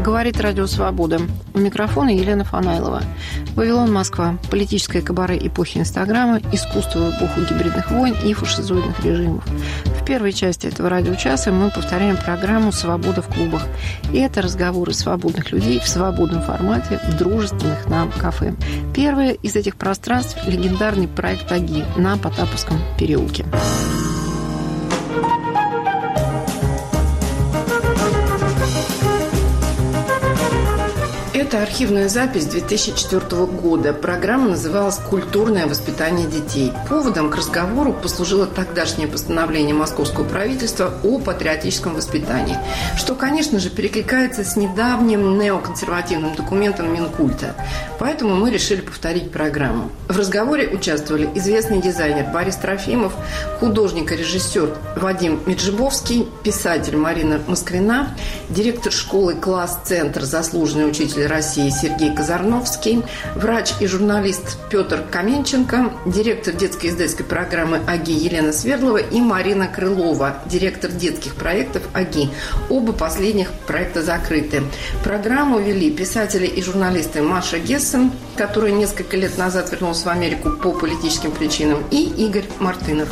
Говорит Радио Свобода. У микрофона Елена Фанаилова. Вавилон, Москва. Политическое кабаре эпохи Инстаграма, искусство в эпоху гибридных войн и фашизоидных режимов. В первой части этого радиочаса мы повторяем программу «Свобода в клубах». И это разговоры свободных людей в свободном формате в дружественных нам кафе. Первое из этих пространств – легендарный проект «Аги» на Потаповском переулке. Это архивная запись 2004 года. Программа называлась «Культурное воспитание детей». Поводом к разговору послужило тогдашнее постановление московского правительства о патриотическом воспитании, что, конечно же, перекликается с недавним неоконсервативным документом Минкульта. Поэтому мы решили повторить программу. В разговоре участвовали известный дизайнер Борис Трофимов, художник и режиссер Вадим Меджибовский, писатель Марина Москвина, директор школы «Класс-центр», заслуженный учитель России Сергей Казарновский, врач и журналист Петр Каменченко, директор детской издательской программы «Аги» Елена Свердлова и Марина Крылова, директор детских проектов «Аги». Оба последних проекта закрыты. Программу вели писатели и журналисты Маша Гессен, которая несколько лет назад вернулась в Америку по политическим причинам, и Игорь Мартынов.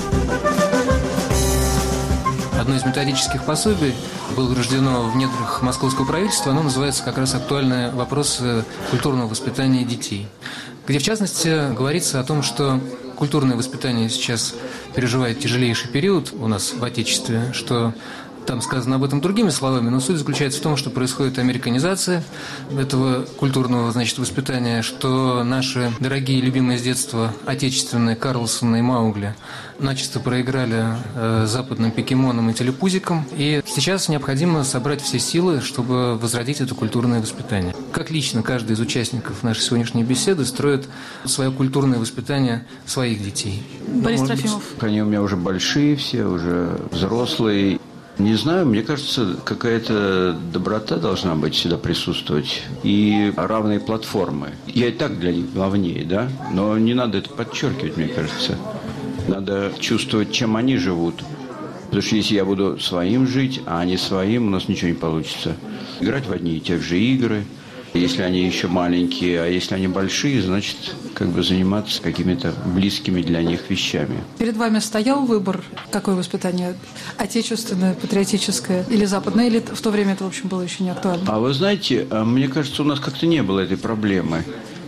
Одно из методических пособий было рождено в недрах московского правительства. Оно называется как раз «Актуальные вопросы культурного воспитания детей», где, в частности, говорится о том, что культурное воспитание сейчас переживает тяжелейший период у нас в Отечестве, что там сказано об этом другими словами, но суть заключается в том, что происходит американизация этого культурного, воспитания, что наши дорогие, любимые с детства отечественные Карлсоны и Маугли начисто проиграли западным покемонам и телепузикам, и сейчас необходимо собрать все силы, чтобы возродить это культурное воспитание. Как лично каждый из участников нашей сегодняшней беседы строит свое культурное воспитание своих детей? Борис Трофимов. Они у меня уже большие все, уже взрослые. Не знаю, мне кажется, какая-то доброта должна быть всегда присутствовать и равные платформы. Я и так для них главнее, да, но не надо это подчеркивать, мне кажется. Надо чувствовать, чем они живут. Потому что если я буду своим жить, а они своим, у нас ничего не получится. Играть в одни и те же игры, если они еще маленькие, а если они большие, значит, заниматься какими-то близкими для них вещами. Перед вами стоял выбор, какое воспитание? Отечественное, патриотическое или западное? Или в то время это, в общем, было еще не актуально? А вы знаете, мне кажется, у нас как-то не было этой проблемы.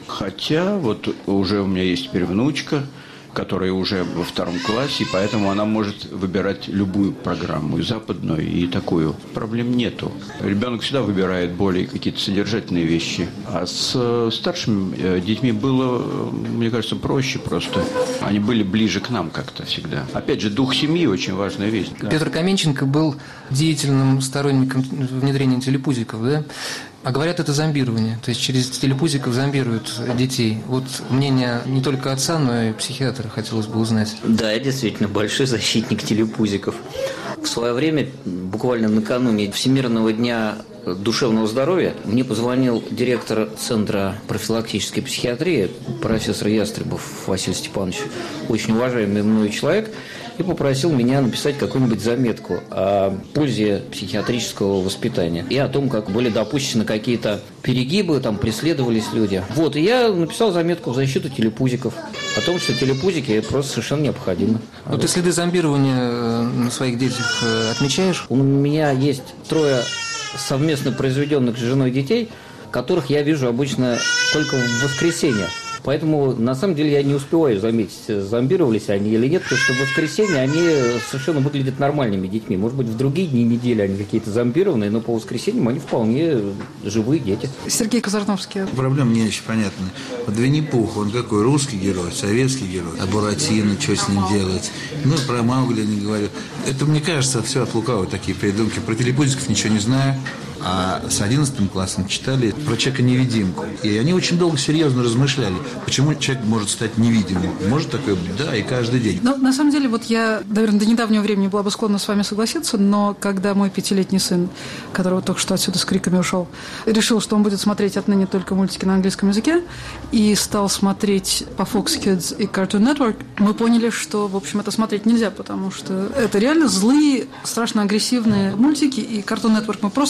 Хотя вот уже у меня есть теперь внучка, которая уже во 2 классе, и поэтому она может выбирать любую программу, и западную, и такую. Проблем нету. Ребенок всегда выбирает более какие-то содержательные вещи. А с старшими детьми было, мне кажется, проще просто. Они были ближе к нам как-то всегда. Опять же, дух семьи очень важная вещь. Петр Каменченко был деятельным сторонником внедрения телепузиков, да? А говорят, это зомбирование. То есть через телепузиков зомбируют детей. Вот мнение не только отца, но и психиатра хотелось бы узнать. Да, я действительно большой защитник телепузиков. В свое время, буквально накануне Всемирного дня душевного здоровья, мне позвонил директор Центра профилактической психиатрии, профессор Ястребов Василий Степанович, очень уважаемый мною человек, и попросил меня написать какую-нибудь заметку о пользе психиатрического воспитания и о том, как были допущены какие-то перегибы, там преследовались люди. Вот, и я написал заметку в защиту телепузиков, о том, что телепузики просто совершенно необходимы. Вот ты следы зомбирования на своих детях отмечаешь? У меня есть 3 совместно произведенных с женой детей, которых я вижу обычно только в воскресенье. Поэтому, на самом деле, я не успеваю заметить, зомбировались они или нет, потому что в воскресенье они совершенно выглядят нормальными детьми. Может быть, в другие дни недели они какие-то зомбированные, но по воскресеньям они вполне живые дети. Сергей Казарновский. Проблема не очень понятна. Вот Винни-Пух, он какой? Русский герой, советский герой. А Буратино, что с ним делать? Ну, про Маугли не говорю. Это, мне кажется, все от лукавого такие придумки. Про телепузиков ничего не знаю. А с 11 классом читали про человека-невидимку. И они очень долго серьезно размышляли, почему человек может стать невидимым. Может такое быть? Да, и каждый день. Но на самом деле, вот я, наверное, до недавнего времени была бы склонна с вами согласиться, но когда мой 5-летний сын, которого только что отсюда с криками ушел, решил, что он будет смотреть отныне только мультики на английском языке, и стал смотреть по Fox Kids и Cartoon Network, мы поняли, что, в общем, это смотреть нельзя, потому что это реально злые, страшно агрессивные мультики, и Cartoon Network мы просто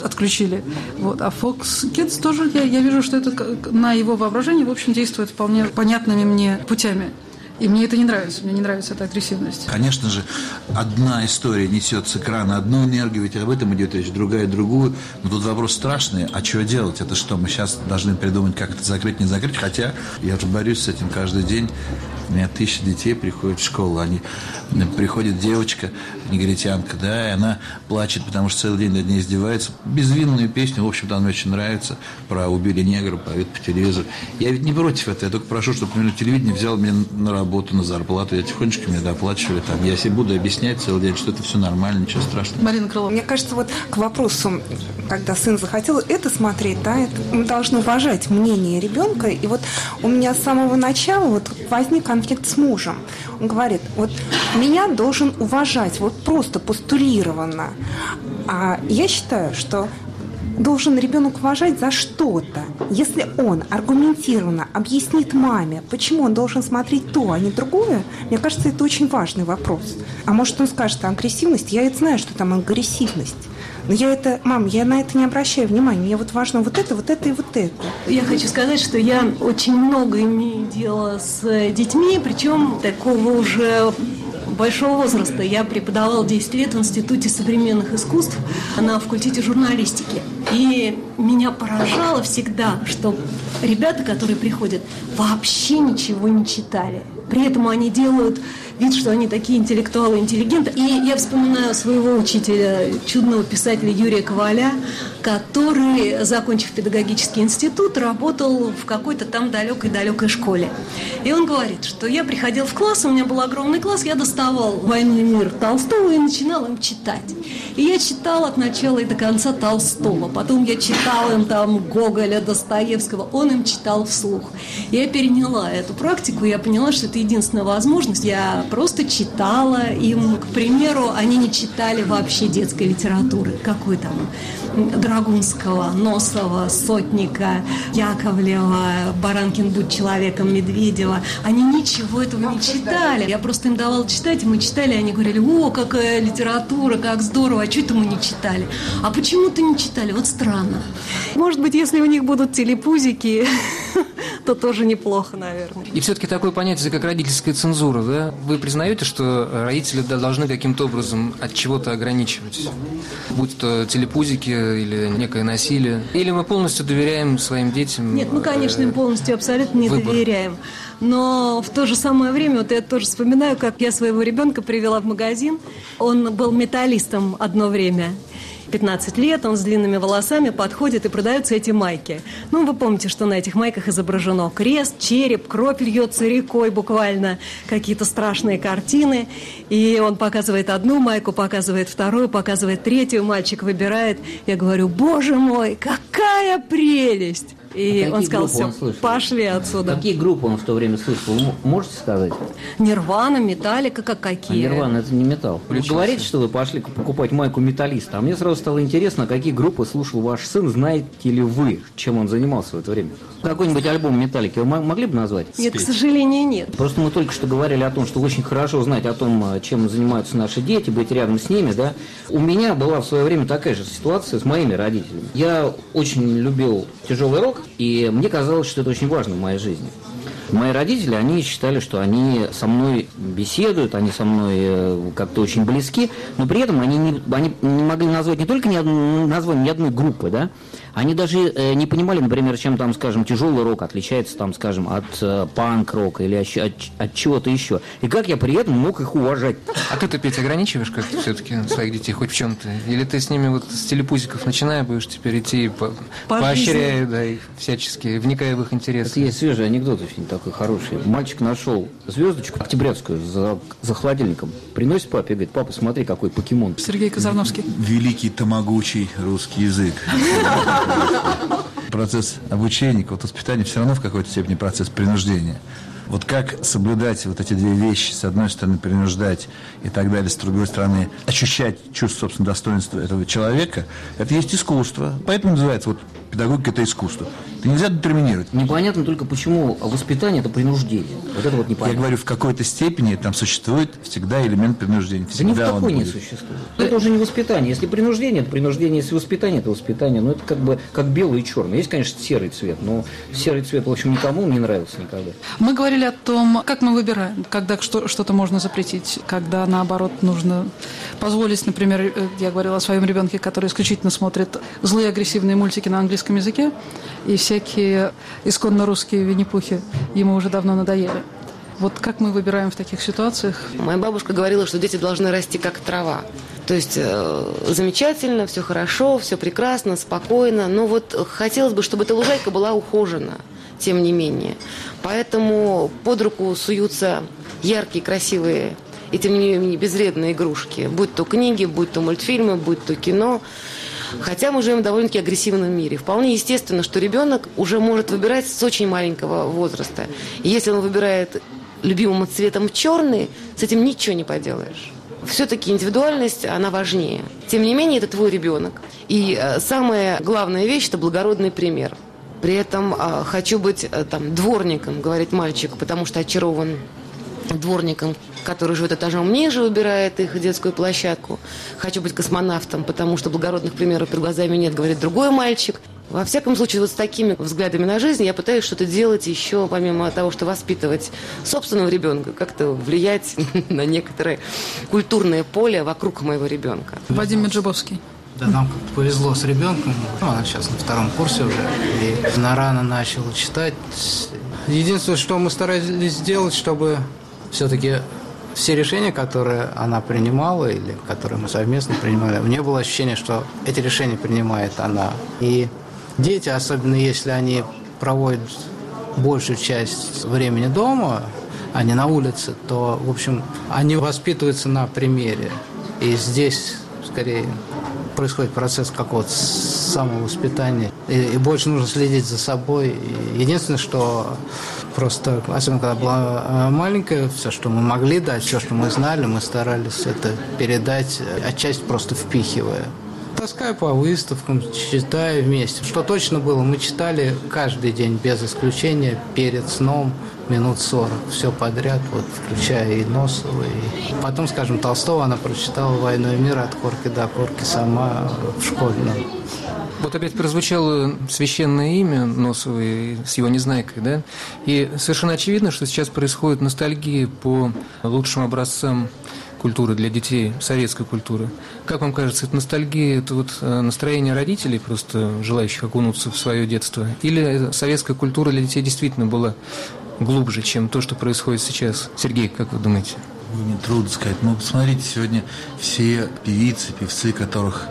отключили. Вот. А Fox Kids тоже, я вижу, что это на его воображение, в общем, действует вполне понятными мне путями. И мне это не нравится, мне не нравится эта агрессивность. Конечно же, одна история несет с экрана одну энергию, ведь об этом идет речь, другая другую. Но тут вопрос страшный, а что делать? Это что, мы сейчас должны придумать, как это закрыть, не закрыть? Хотя я же борюсь с этим каждый день. У меня 1000 детей приходят в школу, приходит девочка, негритянка, да, и она плачет, потому что целый день над ней издевается. Безвинную песню, в общем-то, она мне очень нравится, про убили негра, поют по телевизору. Я ведь не против этого, я только прошу, чтобы, например, телевидение взяло меня на работу, на зарплату, я тихонечко мне доплачивали, там, я себе буду объяснять целый день, что это все нормально, ничего страшного. Марина Крылова. Мне кажется, вот к вопросу, когда сын захотел это смотреть, да, мы должны уважать мнение ребенка, и вот у меня с самого начала вот возник конфликт с мужем. Он говорит, вот меня должен уважать, вот просто постулированно. А я считаю, что должен ребенок уважать за что-то. Если он аргументированно объяснит маме, почему он должен смотреть то, а не другое, мне кажется, это очень важный вопрос. А может, он скажет, агрессивность, я это знаю, что там агрессивность. Но мам, я на это не обращаю внимания. Мне вот важно вот это и вот это. Я хочу сказать, что я очень много имею дела с детьми, причем такого уже большого возраста. Я преподавала 10 лет в Институте современных искусств на факультете журналистики. И меня поражало всегда, что ребята, которые приходят, вообще ничего не читали. При этом они делают вид, что они такие интеллектуалы, интеллигенты. И я вспоминаю своего учителя, чудного писателя Юрия Коваля, который, закончив педагогический институт, работал в какой-то там далекой школе. И он говорит, что я приходил в класс, у меня был огромный класс, я доставал «Войну и мир» Толстого и начинал им читать. И я читала от начала и до конца Толстого. Потом я читала им там Гоголя, Достоевского. Он им читал вслух. Я переняла эту практику, я поняла, что это единственная возможность. Я просто читала им. К примеру, они не читали вообще детской литературы. Какой там? Драгунского, Носова, Сотника, Яковлева, Баранкин «Будь человеком», Медведева. Они ничего этого не читали. Я просто им давала читать, и мы читали, и они говорили: о, какая литература, как здорово, а что это мы не читали? А почему-то не читали, вот странно. Может быть, если у них будут телепузики, то тоже неплохо, наверное. И все-таки такое понятие, как родительская цензура, да? Вы признаете, что родители должны каким-то образом от чего-то ограничивать? Будь то телепузики или некое насилие? Или мы полностью доверяем своим детям? Нет, мы, конечно, им полностью абсолютно не доверяем. Но в то же самое время, вот я тоже вспоминаю, как я своего ребенка привела в магазин. Он был металлистом одно время. 15 лет, он с длинными волосами подходит, и продаются эти майки. Ну, вы помните, что на этих майках изображено крест, череп, кровь льется рекой буквально, какие-то страшные картины. И он показывает одну майку, показывает вторую, показывает третью, мальчик выбирает. Я говорю: боже мой, какая прелесть! И он сказал: все, пошли отсюда. Какие группы он в то время слышал? Вы можете сказать? Нирвана, Металлика, какие? А Нирвана — это не металл. Вы говорите, что вы пошли покупать майку металлиста. А мне сразу стало интересно, какие группы слушал ваш сын, знаете ли вы, чем он занимался в это время? Какой-нибудь альбом Металлики вы могли бы назвать? Нет, к сожалению, нет. Просто мы только что говорили о том, что очень хорошо знать о том, чем занимаются наши дети, быть рядом с ними, да. У меня была в свое время такая же ситуация с моими родителями. Я очень любил тяжелый рок, и мне казалось, что это очень важно в моей жизни. Мои родители, они считали, что они со мной беседуют, они со мной как-то очень близки, но при этом они не могли назвать не только название ни одной группы, да, они даже не понимали, например, чем там, скажем, тяжелый рок отличается, там, скажем, от панк-рока или от чего-то еще. И как я при этом мог их уважать. А ты, Петя, ограничиваешь как-то все-таки своих детей хоть в чем-то? Или ты с ними вот с телепузиков начиная будешь теперь идти поощряя, да, и всячески вникая в их интересы? Это есть свежий анекдот очень такой хороший. Мальчик нашел звездочку октябрятскую за холодильником. Приносит папе и говорит: папа, смотри, какой покемон. Сергей Казарновский. Великий тамагучий русский язык. Процесс обучения, вот воспитания все равно в какой-то степени процесс принуждения. Вот как соблюдать вот эти две вещи, с одной стороны принуждать и так далее, с другой стороны ощущать чувство собственного достоинства этого человека, это есть искусство. Поэтому называется вот педагогика — это искусство. Нельзя детерминировать. Непонятно только, почему воспитание – это принуждение. Вот это вот непонятно. Я говорю, в какой-то степени там существует всегда элемент принуждения. Да ни в какой не существует. Это уже не воспитание. Если принуждение – это принуждение. Если воспитание – это воспитание. Ну, это как бы как белый и черный. Есть, конечно, серый цвет, но серый цвет, в общем, никому не нравился никогда. Мы говорили о том, как мы выбираем, когда что-то можно запретить, когда, наоборот, нужно позволить, например, я говорила о своем ребенке, который исключительно смотрит злые агрессивные мультики на английском языке, и всякие исконно русские Винни-Пухи ему уже давно надоели. Вот как мы выбираем в таких ситуациях? Моя бабушка говорила, что дети должны расти как трава. То есть замечательно, все хорошо, все прекрасно, спокойно, но вот хотелось бы, чтобы эта лужайка была ухожена, тем не менее. Поэтому под руку суются яркие, красивые и, тем не менее, безвредные игрушки. Будь то книги, будь то мультфильмы, будь то кино. Хотя мы живем в довольно-таки агрессивном мире. Вполне естественно, что ребенок уже может выбирать с очень маленького возраста. И если он выбирает любимым цветом черный, с этим ничего не поделаешь. Все-таки индивидуальность, она важнее. Тем не менее, это твой ребенок. И самая главная вещь – это благородный пример. При этом хочу быть дворником, говорит мальчик, потому что очарован дворником, который живет этажом ниже, убирает их детскую площадку. Хочу быть космонавтом, потому что благородных примеров перед глазами нет, говорит другой мальчик. Во всяком случае, вот с такими взглядами на жизнь я пытаюсь что-то делать еще, помимо того, что воспитывать собственного ребенка, как-то влиять на некоторое культурное поле вокруг моего ребенка. Вадим Меджибовский. Да, нам как-то повезло с ребенком. Она сейчас на 2-м курсе уже. И она рано начала читать. Единственное, что мы старались сделать, чтобы все-таки все решения, которые она принимала или которые мы совместно принимали, у нее было ощущение, что эти решения принимает она. И дети, особенно если они проводят большую часть времени дома, а не на улице, то, в общем, они воспитываются на примере. И здесь, скорее, происходит процесс какого-то самовоспитания. И больше нужно следить за собой. Единственное, что просто, особенно когда была маленькая, все, что мы могли дать, все, что мы знали, мы старались это передать, отчасти просто впихивая. Таскаю по выставкам, читаю вместе. Что точно было, мы читали каждый день, без исключения, перед сном минут 40. Все подряд, вот, включая и Носова. И потом, скажем, Толстого она прочитала «Войну и мир» от корки до корки сама в школе. Вот опять прозвучало священное имя Носовой с его «Незнайкой», да? И совершенно очевидно, что сейчас происходит ностальгия по лучшим образцам культуры для детей, советской культуры. Как вам кажется, это ностальгия, это вот настроение родителей, просто желающих окунуться в свое детство? Или советская культура для детей действительно была глубже, чем то, что происходит сейчас? Сергей, как вы думаете? Мне трудно сказать. Ну, посмотрите, сегодня все певицы, певцы, которых,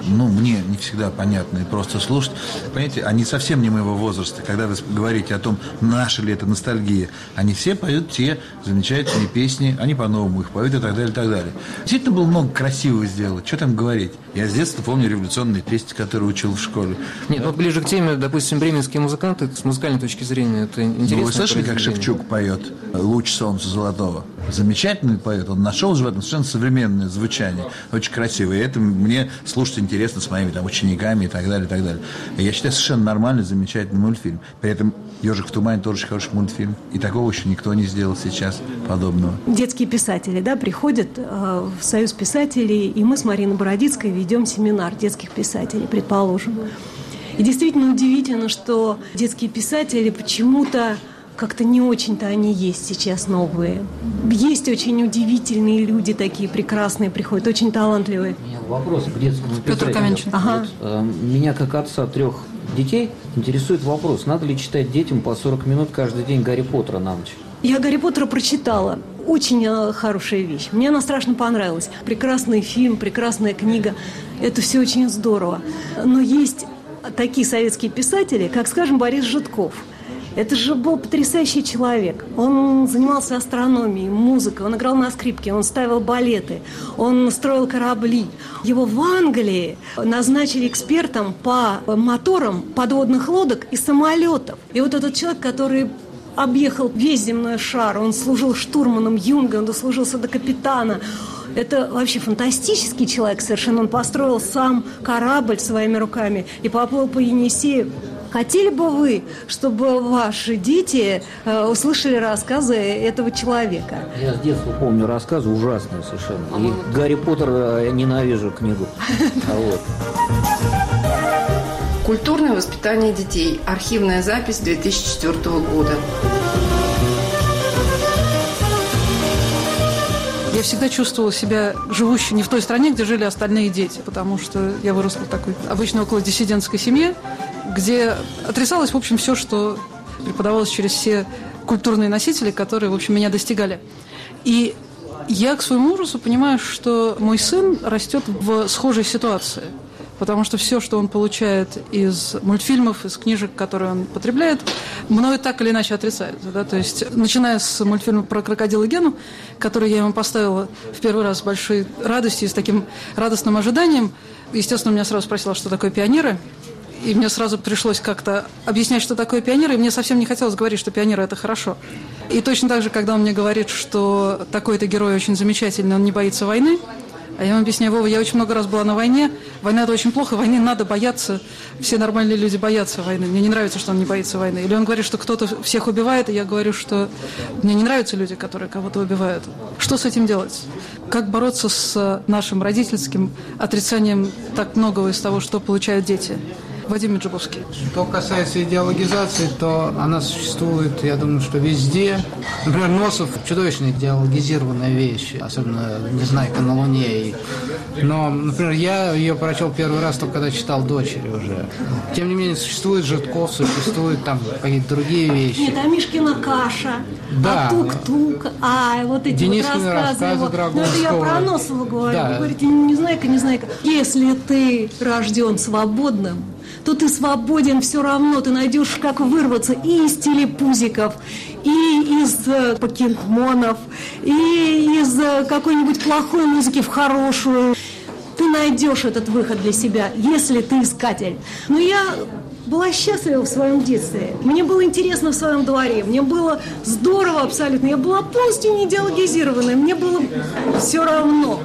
мне не всегда понятно и просто слушать. Понимаете, они совсем не моего возраста. Когда вы говорите о том, наша ли это ностальгия, они все поют те замечательные песни, они по-новому их поют и так далее, и так далее. Действительно было много красивого сделать. Что там говорить? Я с детства помню революционные песни, которые учил в школе. Нет, вот ближе к теме, допустим, бременские музыканты, с музыкальной точки зрения, это интересно. Вы слышали, как Шевчук поет «Луч солнца золотого»? Замечательный поэт. Он нашел же в этом совершенно современное звучание. Очень красиво. И это мне слушать интересно с моими учениками и так далее, и так далее. И я считаю, совершенно нормальный, замечательный мультфильм. При этом «Ежик в тумане» тоже очень хороший мультфильм. И такого еще никто не сделал сейчас подобного. Детские писатели, приходят в Союз писателей, и мы с Мариной Бородицкой ведем семинар детских писателей, предположим. И действительно удивительно, что детские писатели почему-то как-то не очень-то они есть сейчас новые. Есть очень удивительные люди такие прекрасные, приходят, очень талантливые. У меня вопрос к детскому писателю. Петр Каменчин. Ага. Вот, меня, как отца 3 детей, интересует вопрос, надо ли читать детям по 40 минут каждый день Гарри Поттера на ночь? Я Гарри Поттера прочитала. Очень хорошая вещь. Мне она страшно понравилась. Прекрасный фильм, прекрасная книга. Это все очень здорово. Но есть такие советские писатели, как, скажем, Борис Житков. Это же был потрясающий человек. Он занимался астрономией, музыкой, он играл на скрипке, он ставил балеты, он строил корабли. Его в Англии назначили экспертом по моторам подводных лодок и самолетов. И вот этот человек, который объехал весь земной шар, он служил штурманом Юнга, он дослужился до капитана. Это вообще фантастический человек совершенно. Он построил сам корабль своими руками и поплыл по Енисею. Хотели бы вы, чтобы ваши дети услышали рассказы этого человека? Я с детства помню рассказы ужасные совершенно. И Гарри Поттер, я ненавижу книгу. Культурное воспитание детей. Архивная запись 2004 года. Я всегда чувствовала себя живущей не в той стране, где жили остальные дети, потому что я выросла в такой обычно около диссидентской семье, где отрицалось, в общем, все, что преподавалось через все культурные носители, которые, в общем, меня достигали. И я к своему ужасу понимаю, что мой сын растет в схожей ситуации, потому что все, что он получает из мультфильмов, из книжек, которые он потребляет, мною так или иначе отрицается. Да? То есть, начиная с мультфильма про крокодила Гену, который я ему поставила в первый раз с большой радостью и с таким радостным ожиданием, естественно, меня сразу спросила, что такое пионеры. И мне сразу пришлось как-то объяснять, что такое пионеры, и мне совсем не хотелось говорить, что пионеры – это хорошо. И точно так же, когда он мне говорит, что такой-то герой очень замечательный, он не боится войны, а я ему объясняю: Вова, я очень много раз была на войне, война – это очень плохо, войны надо бояться, все нормальные люди боятся войны, мне не нравится, что он не боится войны. Или он говорит, что кто-то всех убивает, и я говорю, что мне не нравятся люди, которые кого-то убивают. Что с этим делать? Как бороться с нашим родительским отрицанием так многого из того, что получают дети? Вадим Меджибовский. Что касается идеологизации, то она существует, я думаю, что везде. Например, Носов – чудовищно идеологизированная вещь, особенно «Незнайка на Луне». Но, например, я ее прочел первый раз только когда читал «Дочери» уже. Тем не менее, существует Житков, существуют там какие-то другие вещи. Нет, а Мишкина каша, да, а тук-тук, а вот эти Денискины вот рассказы Драгунского. Ну, это я про Носова говорю. Да. Вы говорите, «Незнайка». Если ты рожден свободным, то ты свободен все равно, ты найдешь, как вырваться и из телепузиков, и из покемонов, и из какой-нибудь плохой музыки в хорошую. Ты найдешь этот выход для себя, если ты искатель. Но я была счастлива в своем детстве. Мне было интересно в своем дворе. Мне было здорово абсолютно. Я была полностью не идеологизированная. Мне было все равно.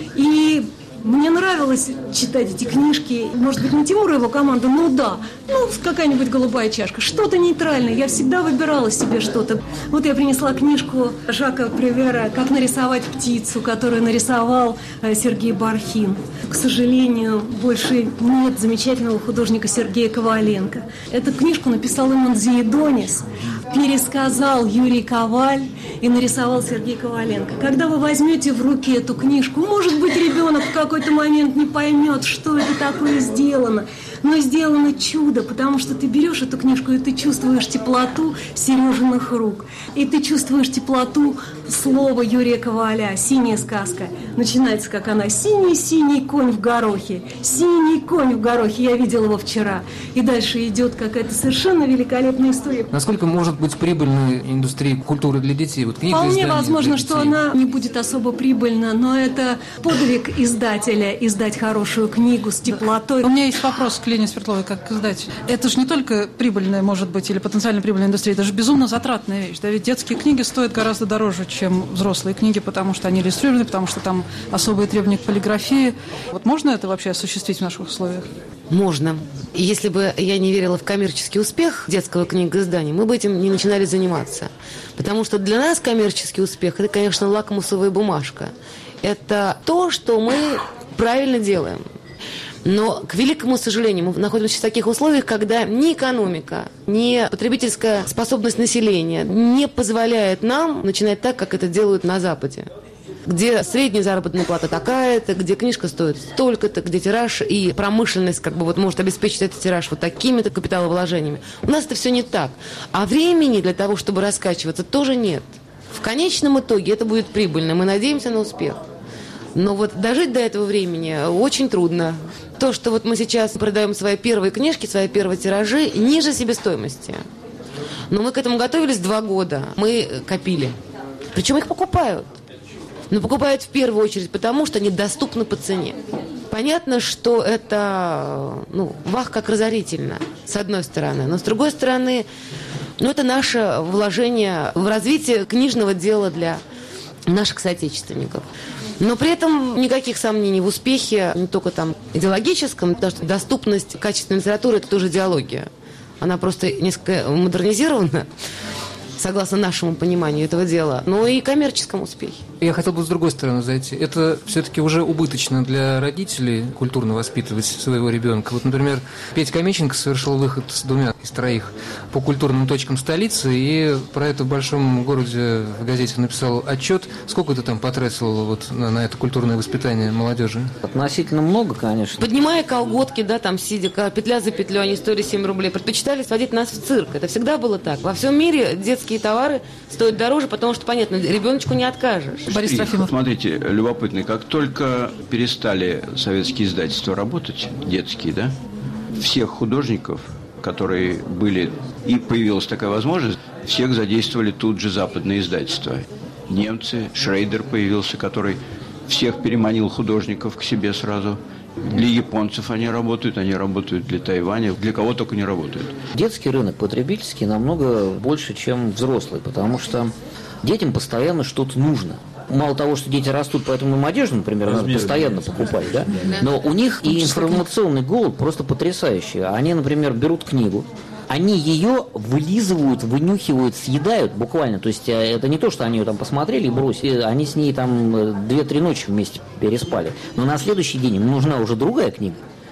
И мне нравилось читать эти книжки. Может быть, не Тимур и его команда, но да. Какая-нибудь голубая чашка. Что-то нейтральное. Я всегда выбирала себе что-то. Вот я принесла книжку Жака Превера «Как нарисовать птицу», которую нарисовал Сергей Бархин. К сожалению, больше нет замечательного художника Сергея Коваленко. Эту книжку написал Имон Зиедонис, пересказал Юрий Коваль и нарисовал Сергей Коваленко. Когда вы возьмете в руки эту книжку, может быть, ребенок в какой-то момент не поймет, что это такое сделано, но сделано чудо, потому что ты берешь эту книжку, и ты чувствуешь теплоту Сережиных рук, и ты чувствуешь теплоту слова Юрия Коваля «Синяя сказка». Начинается, как она: «Синий-синий конь в горохе, синий конь в горохе». Я видела его вчера. И дальше идет какая-то совершенно великолепная история. Насколько может быть прибыльной индустрия культуры для детей? Вот книга, вполне возможно, что она не будет особо прибыльна, но это подвиг издателя – издать хорошую книгу с теплотой. У меня есть вопрос к Лене Свердловой, как издатель. Это же не только прибыльная, может быть, или потенциально прибыльная индустрия, это же безумно затратная вещь. Да, ведь детские книги стоят гораздо дороже, чем взрослые книги, потому что они иллюстрированы, потому что там особые требования к полиграфии. Вот можно это вообще осуществить в наших условиях? Можно. И если бы я не верила в коммерческий успех детского книгоиздания, мы бы этим не начинали заниматься. Потому что для нас коммерческий успех – это, конечно, лакмусовая бумажка. Это то, что мы правильно делаем. Но, к великому сожалению, мы находимся в таких условиях, когда ни экономика, ни потребительская способность населения не позволяет нам начинать так, как это делают на Западе. Где средняя заработная плата такая-то, где книжка стоит столько-то, где тираж и промышленность может обеспечить этот тираж вот такими-то капиталовложениями. У нас это все не так. А времени для того, чтобы раскачиваться, тоже нет. В конечном итоге это будет прибыльно. Мы надеемся на успех. Но вот дожить до этого времени очень трудно. То, что мы сейчас продаем свои первые книжки, свои первые тиражи ниже себестоимости. Но мы к этому готовились 2 года. Мы копили. Причем их покупают. Но покупают в первую очередь потому, что они доступны по цене. Понятно, что это, вах, как разорительно, с одной стороны. Но с другой стороны, это наше вложение в развитие книжного дела для наших соотечественников. Но при этом никаких сомнений в успехе, не только идеологическом, потому что доступность качественной литературы – это тоже идеология. Она просто несколько модернизирована, согласно нашему пониманию этого дела, но и коммерческом успехе. Я хотел бы с другой стороны зайти. Это все-таки уже убыточно для родителей культурно воспитывать своего ребенка. Вот, например, Петя Меченко совершил выход с 2 из 3 по культурным точкам столицы, и про это в большом городе в газете написал отчет. Сколько ты там потратил вот на это культурное воспитание молодежи? Относительно много, конечно. Поднимая колготки, да, там сидя, петля за петлю, они стоили 7 рублей, предпочитали сводить нас в цирк. Это всегда было так. Во всем мире детские товары стоят дороже, потому что, понятно, ребеночку не откажешь. Борис Трофимов. Смотрите, любопытно, как только перестали советские издательства работать, детские, да, всех художников, которые были, и появилась такая возможность, всех задействовали тут же западные издательства. Немцы, Шрейдер появился, который всех переманил художников к себе сразу. Для японцев они работают для Тайваня, для кого только не работают. Детский рынок потребительский намного больше, чем взрослый, потому что детям постоянно что-то нужно. Мало того, что дети растут, поэтому им одежду, например, надо постоянно покупать, да? Но у них и информационный голод просто потрясающий. Они, например, берут книгу, они ее вылизывают, вынюхивают, съедают буквально. То есть это не то, что они ее там посмотрели и бросили, они с ней там 2-3 ночи вместе переспали. Но на следующий день им нужна уже другая книга.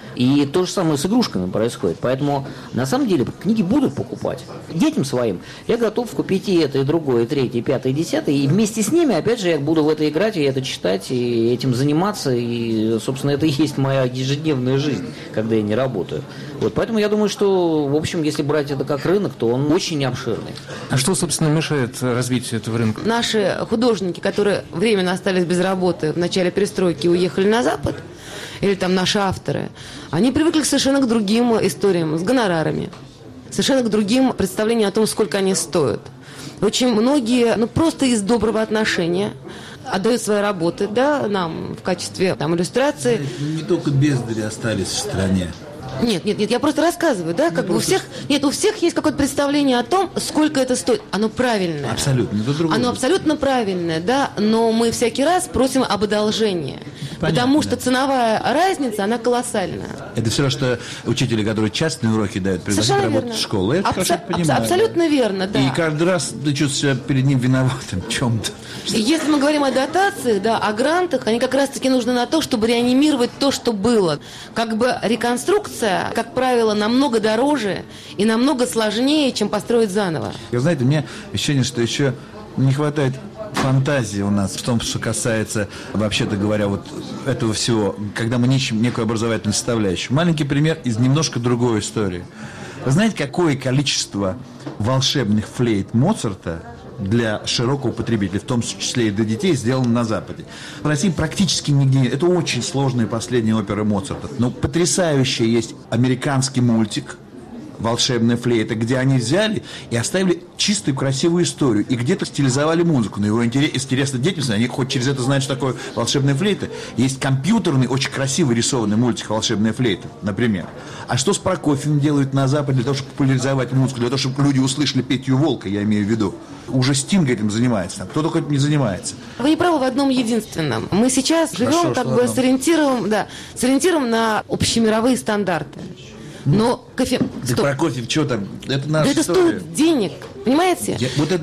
И то же самое с игрушками происходит. Поэтому, на самом деле, книги будут покупать. Детям своим я готов купить и это, и другое, и третье, и пятое, и десятое. И вместе с ними, опять же, я буду в это играть, и это читать, и этим заниматься. И, собственно, это и есть моя ежедневная жизнь, когда я не работаю. Вот, поэтому я думаю, что, в общем, если брать это как рынок, то он очень обширный. А что, собственно, мешает развитию этого рынка? Наши художники, которые временно остались без работы в начале перестройки и уехали на Запад, или там наши авторы, они привыкли совершенно к другим историям, с гонорарами, совершенно к другим представлениям о том, сколько они стоят. Очень многие, просто из доброго отношения отдают свои работы, да, нам в качестве там иллюстрации. Не только бездари остались в стране. Нет, я просто рассказываю, да, как бы у всех есть какое-то представление о том, сколько это стоит. Оно правильное. Абсолютно. Оно абсолютно правильное, да, но мы всякий раз просим об одолжении. Понятно, потому что ценовая разница, она колоссальная. Это все равно, что учителя, которые частные уроки дают, приглашают работать в школу. Это хорошо понимаю. Абсолютно верно, да. И каждый раз ты чувствуешь себя перед ним виноватым в чем-то. Если мы говорим о дотациях, да, о грантах, они как раз-таки нужны на то, чтобы реанимировать то, что было. Как бы реконструкция, как правило, намного дороже и намного сложнее, чем построить заново. Знаете, у меня ощущение, что еще не хватает фантазии у нас в том, что касается, вообще-то говоря, вот этого всего, когда мы ищем некую образовательную составляющую. Маленький пример из немножко другой истории. Вы знаете, какое количество волшебных флейт Моцарта для широкого потребителя, в том числе и для детей, сделано на Западе? В России практически нигде нет. Это очень сложные последние оперы Моцарта. Но потрясающий есть американский мультик «Волшебная флейта», где они взяли и оставили чистую, красивую историю. И где-то стилизовали музыку. Но его интересно детям, они хоть через это знают, что такое волшебная флейта. Есть компьютерный, очень красивый рисованный мультик «Волшебная флейта», например. А что с Прокофьевым делают на Западе для того, чтобы популяризовать музыку, для того, чтобы люди услышали Петю Волка, я имею в виду? Уже Стинг этим занимается, там кто-то хоть не занимается. Вы не правы в одном единственном. Мы сейчас живем с ориентиром на общемировые стандарты. Но Да Прокофьев, что там? Это наша это история. стоит денег, понимаете?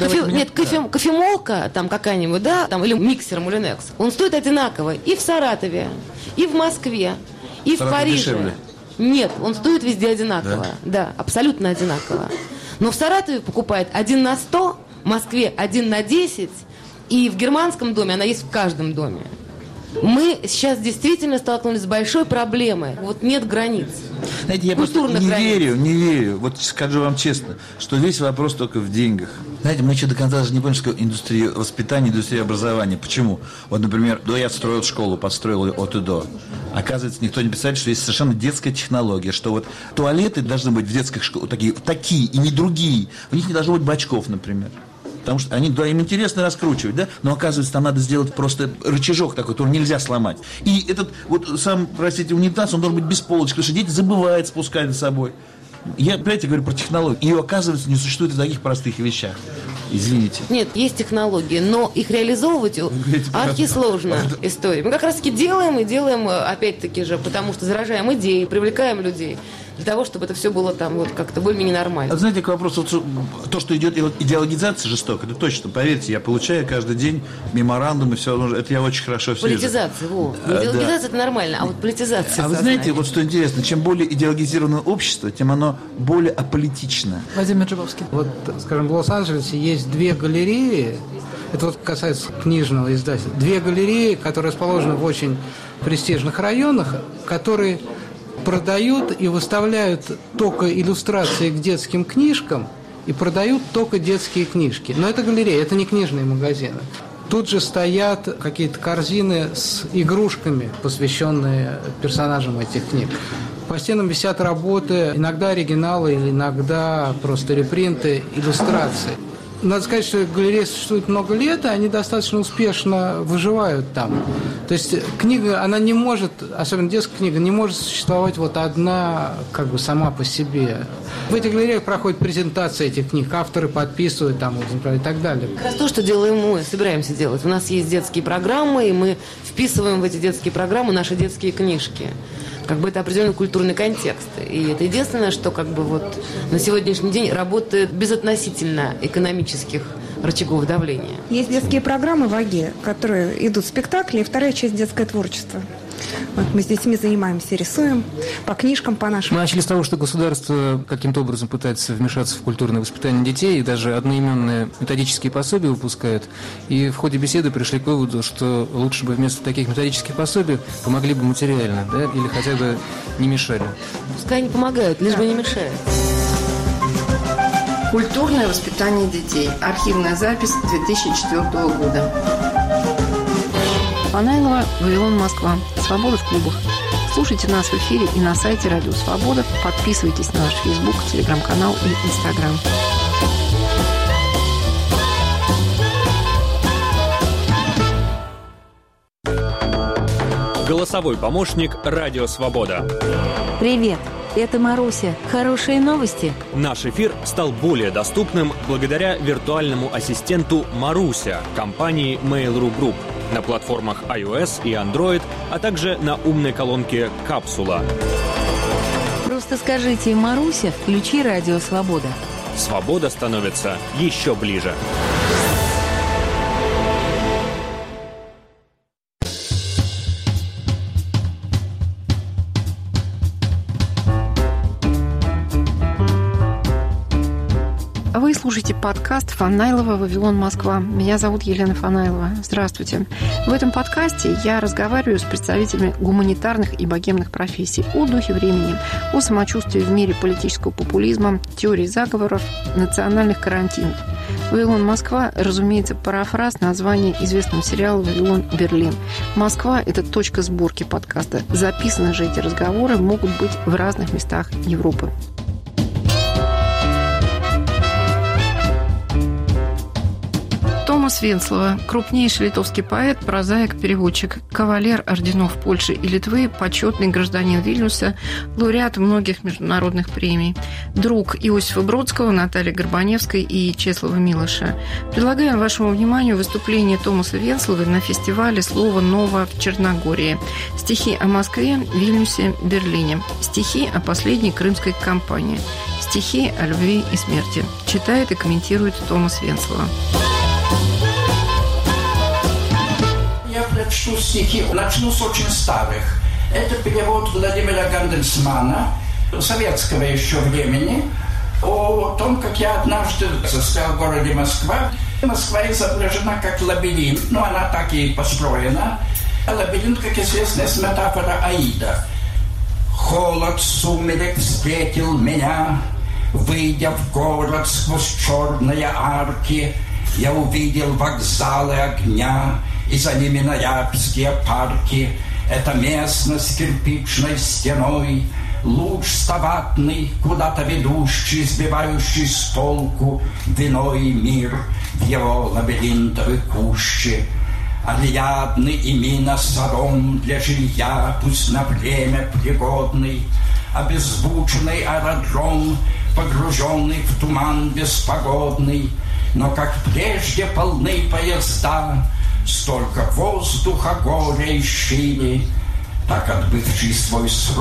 Кофемолка там какая-нибудь, да, там, или миксер Мулинекс, он стоит одинаково и в Саратове, и в Москве, и в Париже. Дешевле. Нет, он стоит везде одинаково. Да, абсолютно одинаково. Но в Саратове покупает 1 на 100, в Москве 1 на 10, и в германском доме она есть в каждом доме. Мы сейчас действительно столкнулись с большой проблемой. Вот нет границ. Знаете, я просто не верю. Вот скажу вам честно, что весь вопрос только в деньгах. Знаете, мы еще до конца даже не поняли, что индустрия воспитания, индустрия образования. Почему? Вот, например, я строил школу, построил ее от и до. Оказывается, никто не представляет, что есть совершенно детская технология, что вот туалеты должны быть в детских школах такие и не другие. В них не должно быть бачков, например. Потому что им интересно раскручивать, да? Но оказывается, там надо сделать просто рычажок такой, который нельзя сломать. И этот сам, простите, унитаз, он должен быть без полочки, потому что дети забывают спускать за собой. Я, понимаете, говорю про технологию. И, оказывается, не существует в таких простых вещах. Извините. Нет, есть технологии, но их реализовывать архисложная история. Мы как раз-таки делаем, опять-таки же, потому что заражаем идеи, привлекаем людей. для того, чтобы это все было там вот как-то более-менее нормально. А знаете, к вопросу, то, что идет идеологизация жестоко, это точно, поверьте, я получаю каждый день меморандумы, все, это я очень хорошо все вижу. Политизация, идеологизация да. Это нормально, а вот политизация. А вы знаете, вот что интересно, чем более идеологизированное общество, тем оно более аполитично. Владимир Джибовский. Вот, скажем, в Лос-Анджелесе есть 2 галереи, это вот касается книжного издательства, 2 галереи, которые расположены в очень престижных районах, которые продают и выставляют только иллюстрации к детским книжкам и продают только детские книжки. Но это галерея, это не книжные магазины. Тут же стоят какие-то корзины с игрушками, посвященные персонажам этих книг. По стенам висят работы, иногда оригиналы, иногда просто репринты, иллюстрации. Надо сказать, что галерея существует много лет, и они достаточно успешно выживают там. То есть книга, она не может, особенно детская книга, не может существовать вот одна как бы сама по себе. В этих галереях проходит презентация этих книг, авторы подписывают там, и так далее. Как раз то, что делаем мы, собираемся делать. У нас есть детские программы, и мы вписываем в эти детские программы наши детские книжки. Как бы это определенный культурный контекст. И это единственное, что как бы вот на сегодняшний день работает безотносительно экономических рычагов давления. Есть детские программы в АГЕ, которые идут спектакли, и вторая часть детское творчество. Вот мы с детьми занимаемся, рисуем по книжкам, по нашим. Мы начали с того, что государство каким-то образом пытается вмешаться в культурное воспитание детей, и даже одноименные методические пособия выпускает. И в ходе беседы пришли к выводу, что лучше бы вместо таких методических пособий помогли бы материально, да, или хотя бы не мешали. Пускай они помогают, лишь бы не мешают. Культурное воспитание детей. Архивная запись 2004 года. Фанайлова, Вавилон, Москва. Свобода в клубах. Слушайте нас в эфире и на сайте Радио Свобода. Подписывайтесь на наш Фейсбук, Телеграм-канал и Инстаграм. Голосовой помощник «Радио Свобода». Привет, это Маруся. Хорошие новости? Наш эфир стал более доступным благодаря виртуальному ассистенту «Маруся» компании Mail.ru Group на платформах iOS и Android, а также на умной колонке «Капсула». Просто скажите «Маруся, включи Радио Свобода». Свобода становится еще ближе. Вы слушаете подкаст Фанайлова «Вавилон, Москва». Меня зовут Елена Фанайлова. Здравствуйте. В этом подкасте я разговариваю с представителями гуманитарных и богемных профессий о духе времени, о самочувствии в мире политического популизма, теории заговоров, национальных карантинов. «Вавилон, Москва», разумеется, парафраз названия известного сериала «Вавилон, Берлин». Москва – это точка сборки подкаста. Записаны же эти разговоры могут быть в разных местах Европы. Томас Венцлова, крупнейший литовский поэт, прозаик, переводчик, кавалер орденов Польши и Литвы, почетный гражданин Вильнюса, лауреат многих международных премий, друг Иосифа Бродского, Натальи Горбаневской и Чеслава Милоша. Предлагаем вашему вниманию выступление Томаса Венцловой на фестивале «Слово ново» в Черногории. Стихи о Москве, Вильнюсе, Берлине. Стихи о последней крымской кампании. Стихи о любви и смерти. Читает и комментирует Томас Венцлова. Я прочту стихи, начну с очень старых. Это перевод Владимира Гандельсмана, советского еще времени, о том, как я однажды застрял в городе Москва. Москва изображена как лабиринт, но она так и построена. Лабиринт, как известно, есть метафора Аида. Холод сумерек встретил меня, выйдя в город сквозь черные арки. Я увидел вокзалы огня, и за ними ноябрьские парки. Это местность кирпичной стеной, луч стоватный, куда-то ведущий, сбивающий с толку виной мир в его лабиринтовой куще. Алиядный и Миносаром для жилья, пусть на время пригодный, обеззвученный аэродром, погруженный в туман беспогодный, но как прежде полны поезда, столько воздуха, горя и шили, так отбывший свой срок,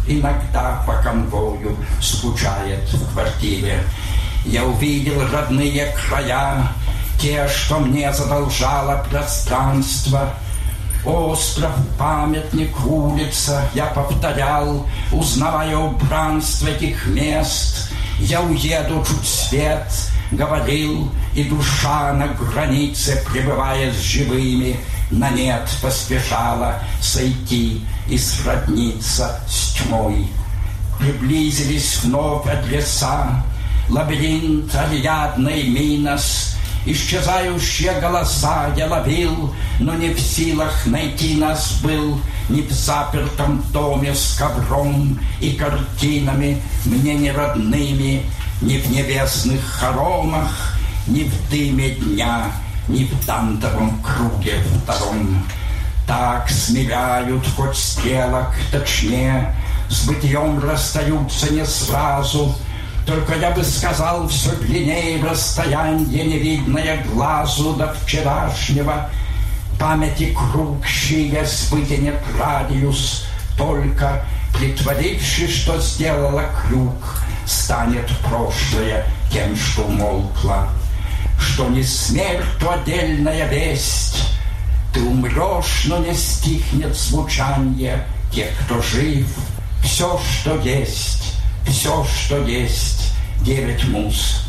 иногда по конвою скучает в квартире. Я увидел родные края, те, что мне задолжало пространство. Остров, памятник, улица, я повторял, узнавая убранство этих мест. Я уеду чуть свет, говорил, и душа на границе, пребывая с живыми, на нет поспешала сойти и сродниться с тьмой. Приблизились вновь адреса, лабиринт Ариадной Минос. Исчезающие голоса я ловил, но не в силах найти нас был ни в запертом доме с ковром и картинами, мне не родными, ни в небесных хоромах, ни в дыме дня, ни в дантовом круге втором. Так смиряют хоть стрелок точнее, с бытием расстаются не сразу. Только я бы сказал, все длиннее расстояние, невидное глазу до вчерашнего. Памяти круг, щилясь, вытянет радиус, только притворившись, что сделала крюк, станет прошлое тем, что умолкло. Что не смерть, то отдельная весть. Ты умрешь, но не стихнет звучание тех, кто жив. Все, что есть, все, что есть, 9 муз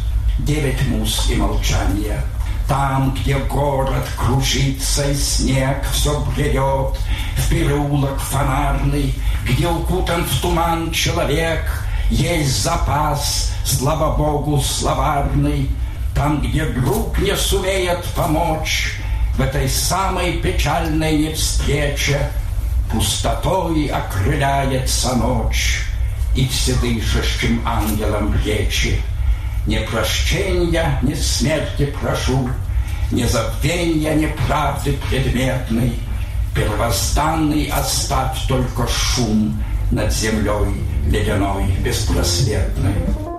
и молчание. Там, где город кружится и снег все бредет, в переулок фонарный, где укутан в туман человек, есть запас, слава Богу, словарный. Там, где друг не сумеет помочь, в этой самой печальной невстрече, пустотой окрыляется ночь, и вседышащим ангелом речи. Не прощения, ни смерти прошу, ни забвенья, ни правды предметной. Первозданный оставь только шум над землей ледяной беспросветной.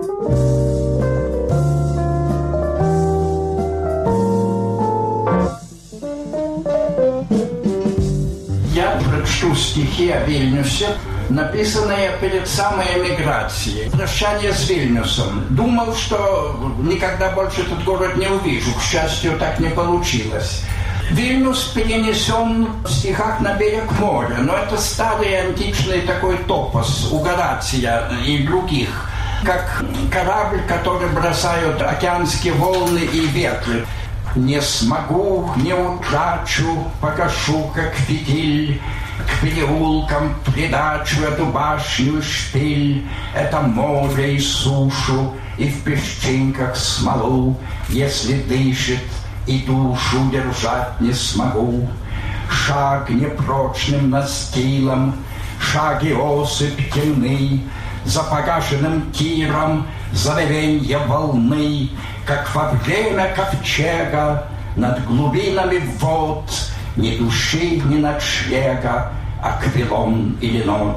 Я прочту стихи о Вильнюсе, написанные перед самой эмиграцией. Прощание с Вильнюсом. Думал, что никогда больше этот город не увижу. К счастью, так не получилось. Вильнюс перенесен в стихах на берег моря, но это старый античный такой топос у Горация и других, как корабль, который бросают океанские волны и ветры. Не смогу, не утрачу, погашу, как фитиль, к переулкам придачу эту башню шпиль. Это море и сушу, и в песчинках смолу, если дышит, и душу держать не смогу. Шаг непрочным настилом, шаги осыпь темны, за погашенным тиром завевенье волны, как во время ковчега над глубинами вод, ни души, ни ночлега, Аквилон или Нод.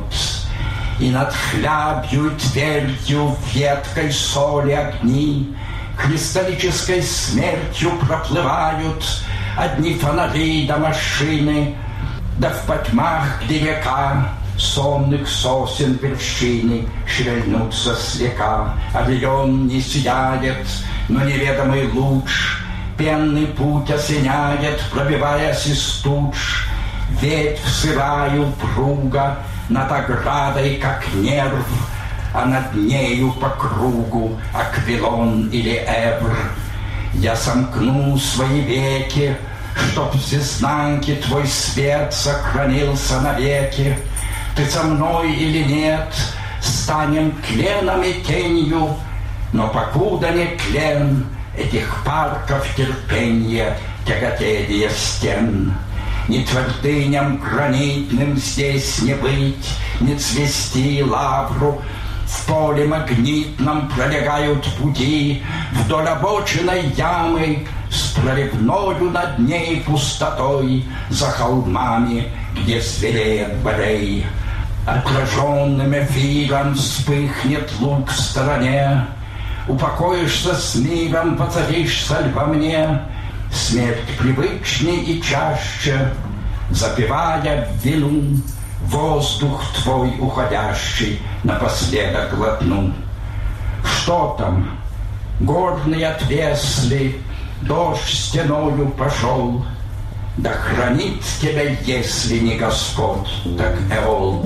И над хлябью и твердью в едкой соли огни кристаллической смертью проплывают одни фонари до машины, да в потьмах, где река сонных сосен вершины шевельнутся слегка. Орион не сияет, но неведомый луч пенный путь осеняет, пробиваясь из туч. Ветвь сырая упруга над оградой, как нерв, а над нею по кругу Аквилон или Эвр. Я сомкну свои веки, чтоб в всезнанке твой свет сохранился навеки. Ты со мной или нет, станем тленом и тенью, но покуда не тлен этих парков терпенья, тяготения стен. Ни твердыням гранитным здесь не быть, ни цвести лавру. В поле магнитном пролегают пути вдоль обочиной ямы с проливною над ней пустотой за холмами, где свиреет Борей. Отраженным эфиром вспыхнет лук в стороне. Упокоишься с миром, воцаришься ль во мне. Смерть привычней и чаще, запивая в вину, воздух твой уходящий напоследок глотну. Что там? Горные отвесли, дождь стеною пошел. Да хранит тебя, если не Господь, так Эол.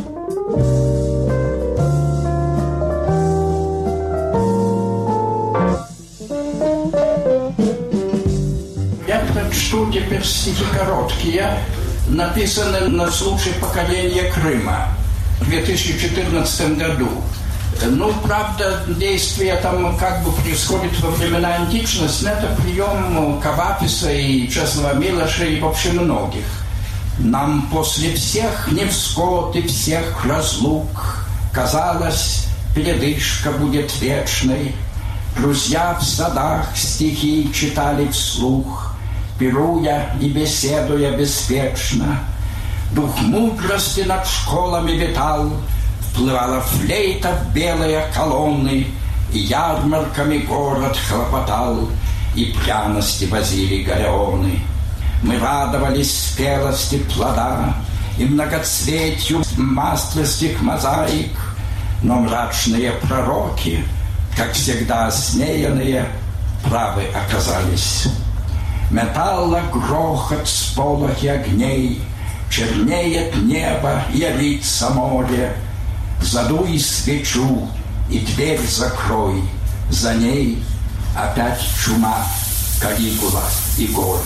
Я прочту теперь стихи короткие, написанные на случай покорения Крыма в 2014 году. Ну, правда, действие там как бы происходит во времена античности, но это прием Кавафиса и Чеслова Милоша и вообще многих. Нам после всех невзгод и всех разлук казалось, передышка будет вечной. Друзья в садах стихи читали вслух, пируя и беседуя беспечно. Дух мудрости над школами витал, вплывала флейта в белые колонны, и ярмарками город хлопотал, и пряности возили галеоны. Мы радовались спелости плода и многоцветью маслястых мозаик, но мрачные пророки, как всегда осмеянные, правы оказались. Металла грохот с полохи огней, чернеет небо и явится море. Задуй свечу и дверь закрой, за ней опять чума, Калигула и горе.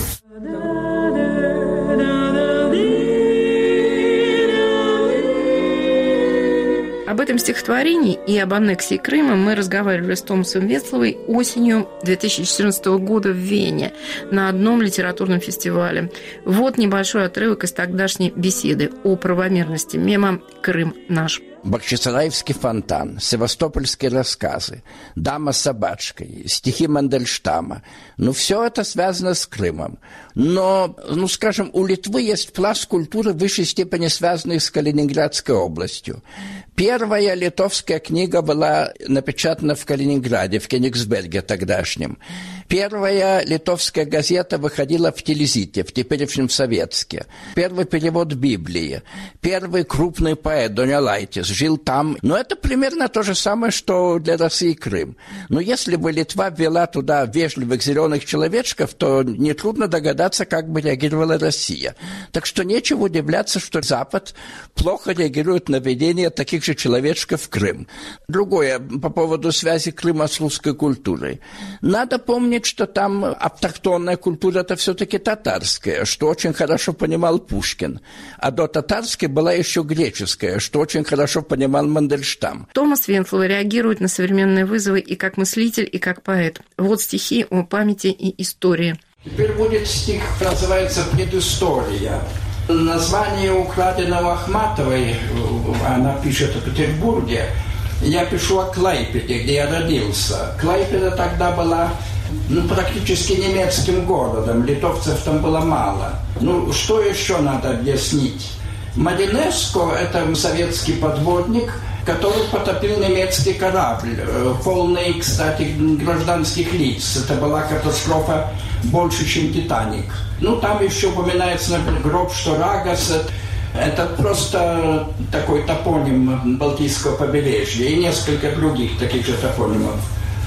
Об этом стихотворении и об аннексии Крыма мы разговаривали с Томасом Вецловой осенью 2014 года в Вене на одном литературном фестивале. Вот небольшой отрывок из тогдашней беседы о правомерности мема «Крым наш». Бахчисараевский фонтан, севастопольские рассказы, «Дама с собачкой», стихи Мандельштама. Все это связано с Крымом. Но, скажем, у Литвы есть пласт культуры в высшей степени связанный с Калининградской областью. Первая литовская книга была напечатана в Калининграде, в Кенигсберге тогдашнем. Первая литовская газета выходила в Тильзите, в теперешнем Советске. Первый перевод Библии. Первый крупный поэт Донелайтис жил там. Но это примерно то же самое, что для России Крым. Но если бы Литва ввела туда вежливых зеленых человечков, то нетрудно догадаться, как бы реагировала Россия. Так что нечего удивляться, что Запад плохо реагирует на введение таких же человечков в Крым. Другое по поводу связи Крыма с русской культурой. Надо помнить, что там автохтонная культура – это все-таки татарская, что очень хорошо понимал Пушкин. А до татарской была еще греческая, что очень хорошо понимал Мандельштам. Томас Вецлова реагирует на современные вызовы и как мыслитель, и как поэт. Вот стихи о памяти и истории. Теперь будет стих, называется «Предыстория». Название украденного Ахматовой, она пишет о Петербурге. Я пишу о Клайпеде, где я родился. Клайпеда тогда была практически немецким городом, литовцев там было мало. Что еще надо объяснить? Маринеско – это советский подводник, который потопил немецкий корабль, полный, кстати, гражданских лиц. Это была катастрофа больше, чем «Титаник». Там еще упоминается, например, гроб Шторагас. Это просто такой топоним Балтийского побережья и несколько других таких же топонимов.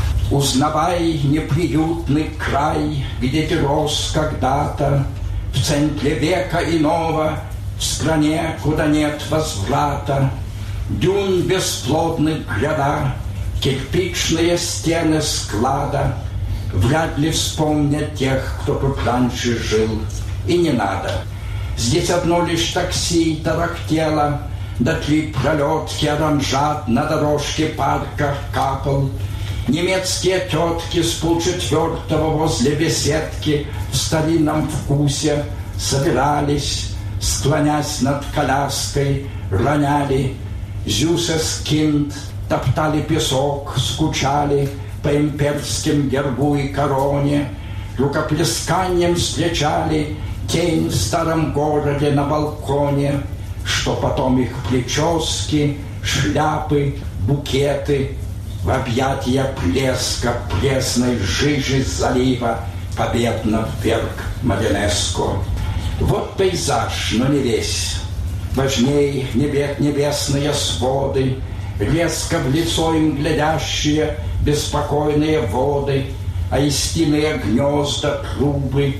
Узнавай неприютный край, где ты рос когда-то, в центре века иного, в стране, куда нет возврата. Дюн бесплодных гряда, кирпичные стены склада вряд ли вспомнят тех, кто тут раньше жил. И не надо. Здесь одно лишь такси тарахтело, да 3 пролетки оранжат на дорожке парка капал. Немецкие тетки с 3:30 возле беседки в старинном вкусе собирались, склонясь над коляской, роняли «Зюсес Кинд», топтали песок, скучали по имперским гербу и короне, рукоплесканием встречали тень в старом городе на балконе, что потом их прически, шляпы, букеты в объятия плеска пресной жижи залива победно вверх Маринеско. Вот пейзаж, но не весь. Важней небесные своды, резко в лицо им глядящие беспокойные воды, а истинные гнезда трубы,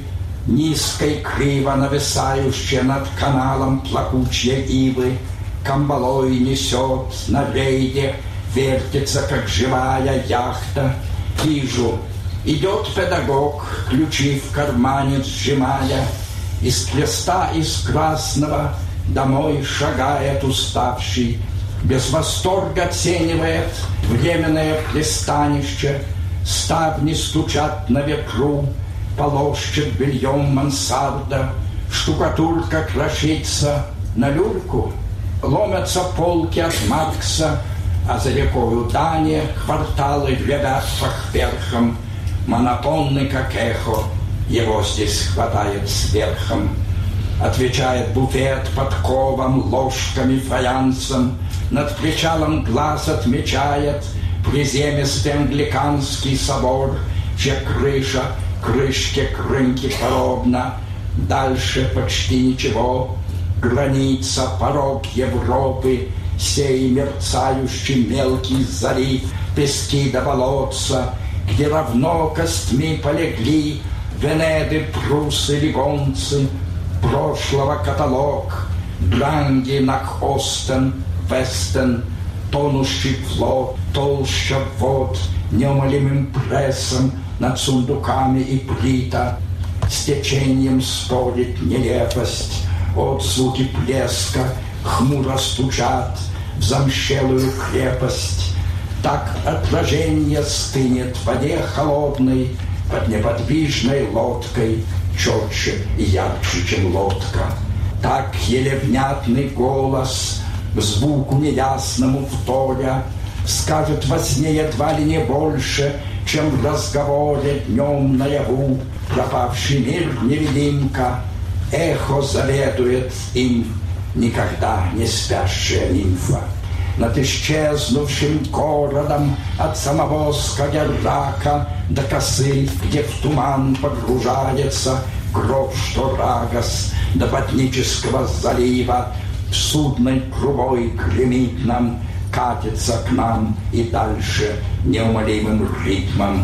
низкой криво нависающие над каналом плакучие ивы, камбалой несет на рейде, вертится, как живая яхта. Вижу, идет педагог, ключи в кармане сжимая, из креста, из красного домой шагает уставший, без восторга оценивает временное пристанище. Ставни стучат на ветру, полощет бельем мансарда, штукатурка крошится на люльку, ломятся полки от Маркса, а за рекою Дания кварталы ребят фахверхом, монотонный, как эхо, его здесь хватает сверхом. Отвечает буфет подковом, ложками, фаянсом, над причалом глаз отмечает приземистый англиканский собор, чья крыша крышке крынки подобна. Дальше почти ничего, граница, порог Европы, сей мерцающий мелкий залив, пески до болотца, где равно костьми полегли Венеды, прусы, ливонцы, прошлого каталог, Дранги, Накхостен, Вестен, тонущий флот, толща вод, неумолимым прессом над сундуками и плита, с течением спорит нелепость, отзвуки плеска хмуро стучат в замщелую крепость. Так отражение стынет в воде холодной под неподвижной лодкой, четче и ярче, чем лодка. Так еле внятный голос звуку неясному вторя скажет во сне едва ли не больше, чем в разговоре днем наяву. Пропавший мир невидимка, эхо заведует им, никогда не спящая нимфа. Над исчезнувшим городом от самого Скагеррака до косы, где в туман погружается гроб Шторагас, до Ботнического залива в судной трубой гремит нам, катится к нам и дальше неумолимым ритмом.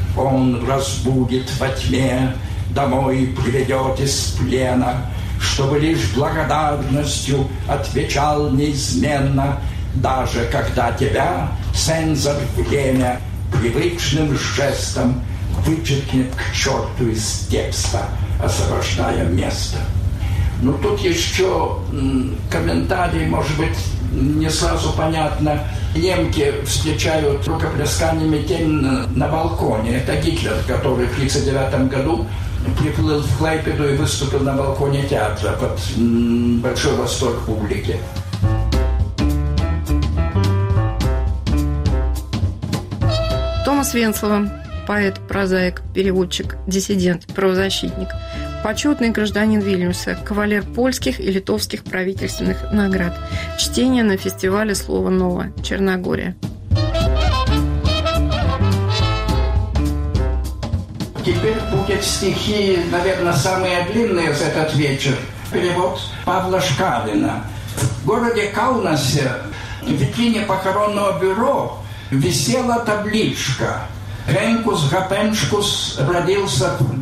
Он разбудит во тьме, домой приведет из плена, чтобы лишь благодарностью отвечал неизменно, даже когда тебя цензор время привычным жестом вычеркнет к черту из текста, освобождая место. Ну, тут еще комментарий, может быть, не сразу понятно. Немки встречают рукоплесканиями тень на балконе. Это Гитлер, который в 1939 году приплыл в Клайпеду и выступил на балконе театра под большой восторг публики. Томас Венцлова, поэт, прозаик, переводчик, диссидент, правозащитник, почетный гражданин Вильнюса, кавалер польских и литовских правительственных наград. Чтение на фестивале «Слово новое», Черногория. Теперь будет стихи, наверное, самые длинные за этот вечер. Перевод Павла Шкалина. В городе Каунасе в витрине похоронного бюро висела табличка «Ренкус Гапеншкус родился в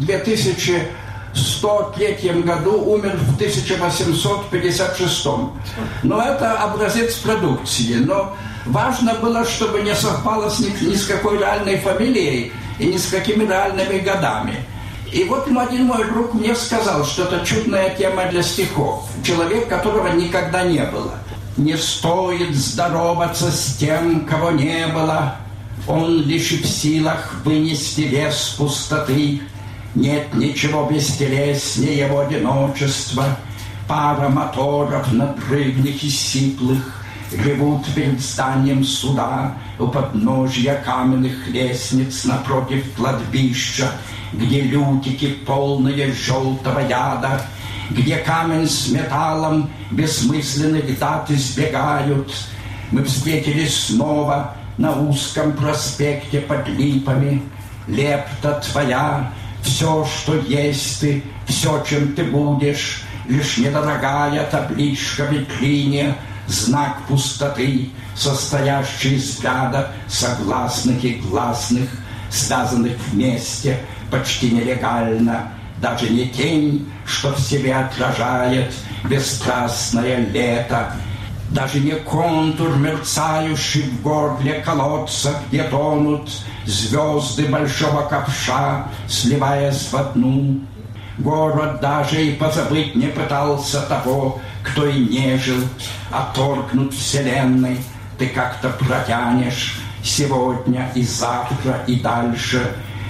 2103 году, умер в 1856. Но это образец продукции. Но важно было, чтобы не совпало ни с какой реальной фамилией и ни с какими реальными годами. И вот один мой друг мне сказал, что это чудная тема для стихов. Человек, которого никогда не было. Не стоит здороваться с тем, кого не было. Он лишь в силах вынести вес пустоты. Нет ничего бестелеснее его одиночества. Пара моторов надрывных и сиплых ревут перед зданием суда у подножья каменных лестниц напротив кладбища, где лютики, полные желтого яда, где камень с металлом бессмысленных дат избегают. Мы встретились снова на узком проспекте под липами. Лепта твоя, все, что есть ты, все, чем ты будешь, лишь недорогая табличка в витрине, знак пустоты, состоящий из ряда согласных и гласных, связанных вместе почти нелегально. Даже не тень, что в себе отражает бесстрастное лето, даже не контур, мерцающий в горле колодца, где тонут звезды большого ковша, сливаясь в одну. Город даже и позабыть не пытался того, кто и не жил, отторгнут вселенной. Ты как-то протянешь сегодня и завтра и дальше,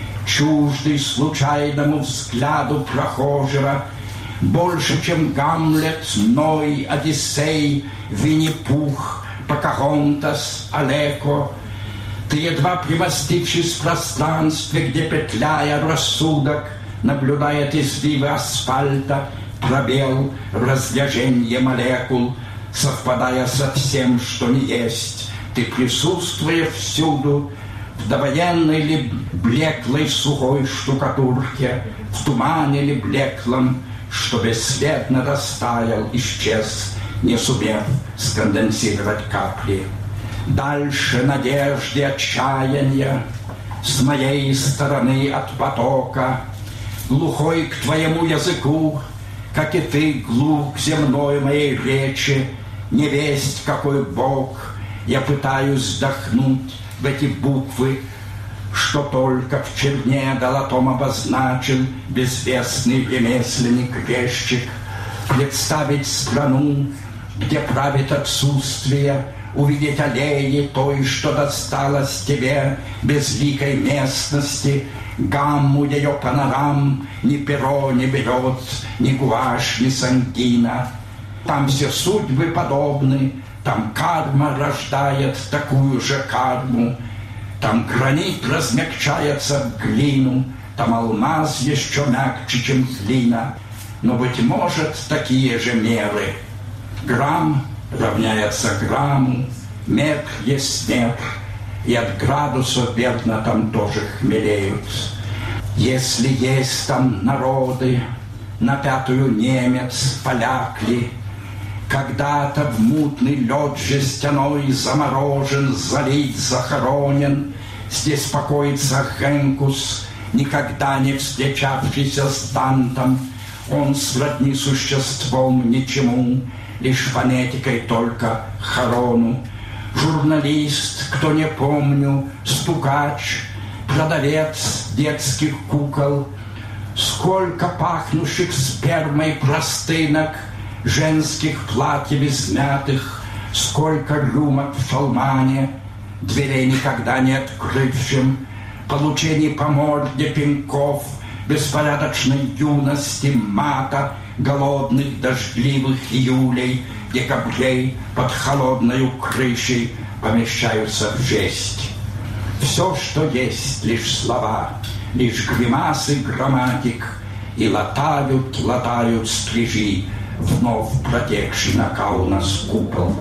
чуждый случайному взгляду прохожего, больше, чем Гамлет, Ной, Одиссей, Винни-Пух, Покахонтас, Алеко. Ты, едва примостившись в пространстве, где, петляя рассудок, наблюдает изгибы асфальта, пробел, разлежение молекул, совпадая со всем, что не есть, ты присутствуешь всюду, в довоенной ли блеклой сухой штукатурке, в тумане ли блеклом, что бесследно растаял, исчез, не сумев сконденсировать капли. Дальше надежды, отчаяния, с моей стороны от потока, глухой к твоему языку, как и ты глух к земной моей речи, не весть какой Бог, я пытаюсь вдохнуть в эти буквы, что только в черне долотом обозначил безвестный ремесленник-резчик. Представить страну, где правит отсутствие, увидеть аллеи той, что досталось тебе, безликой местности, гамму ее панорам ни перо не берет, ни гуашь, ни сангина. Там все судьбы подобны, там карма рождает такую же карму, там гранит размягчается в глину, там алмаз еще мягче, чем глина. Но, быть может, такие же меры. Грамм равняется грамму, метр есть метр, и от градусов, верно, там тоже хмелеют. Если есть там народы, на пятую немец, поляк ли, когда-то в мутный лед жестяной заморожен, залит, захоронен, здесь покоится Хенкус, никогда не встречавшийся с Дантом, он сродни существом ничему, лишь фонетикой только хорону. Журналист, кто не помню, стукач, продавец детских кукол, сколько пахнущих спермой простынок, женских платьев измятых, сколько рюмок в шалмане, дверей никогда не открывшим, получений по морде пинков, беспорядочной юности, мата, голодных дождливых июлей, декабрей под холодной крышей помещаются в жесть. Все, что есть, лишь слова, лишь гримасы грамматик, и латают стрижи вновь протекший на Каунас купол.